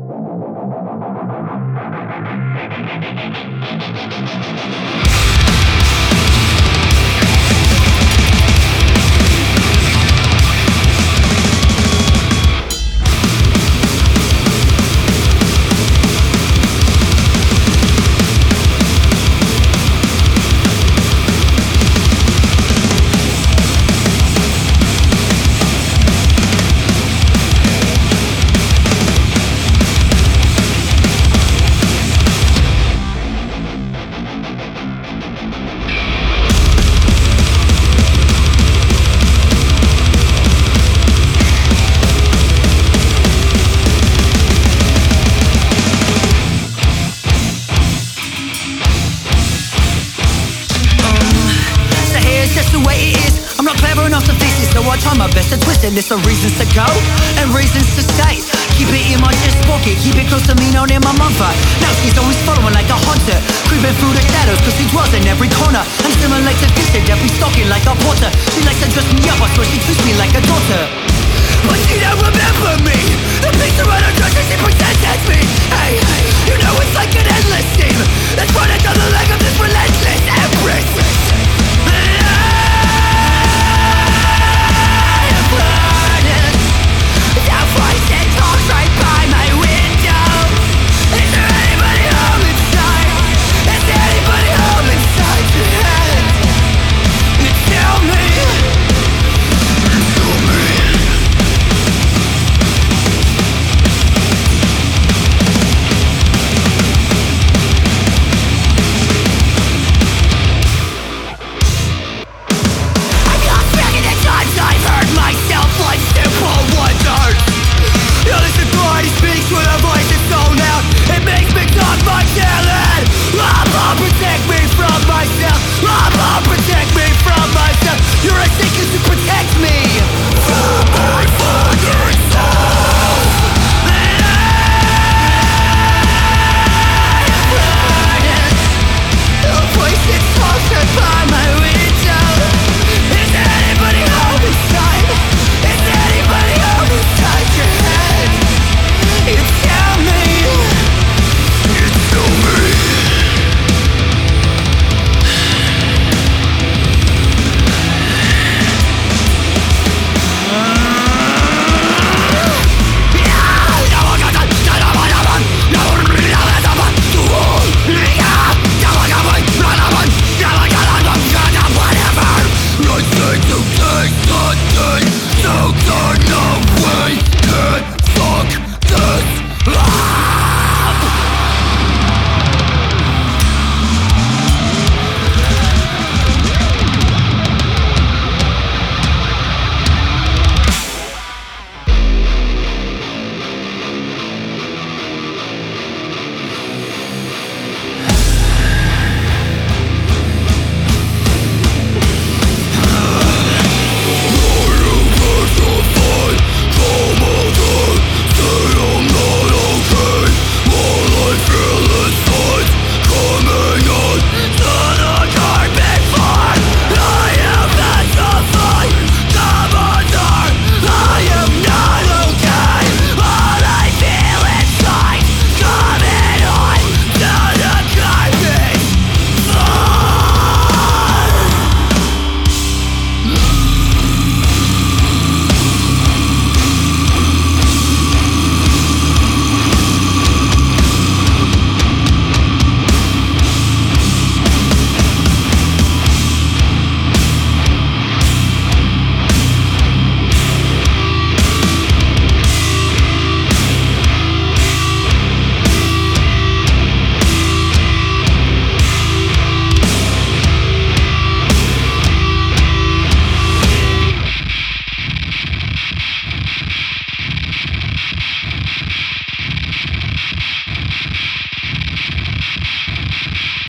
I try my best to twist it, list of reasons to go and reasons to stay. Keep it in my chest pocket, keep it close to me, not in my mother. Now she's always following like a hunter, creeping through the shadows, cause she dwells in every corner. And stimulates a vision, that be stalking like a porter. She likes to dress me up, I swear she treats me like a daughter. But she don't remember me, the picture on her dress that she presents me.